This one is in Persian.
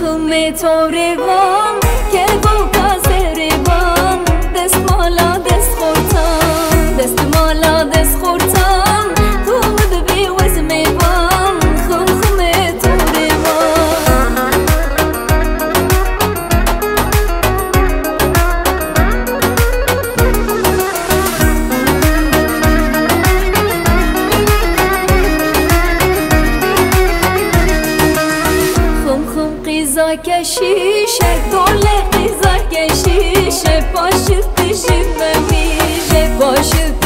خم تو روان که بوکا سریبان دست مالا دست خورتان دست مالا دست خورتان تو مد بی وزم بان خم تو روان قیزا کشیشه دوله قیزا کشیشه پاشت پیشی بمیشه پاشت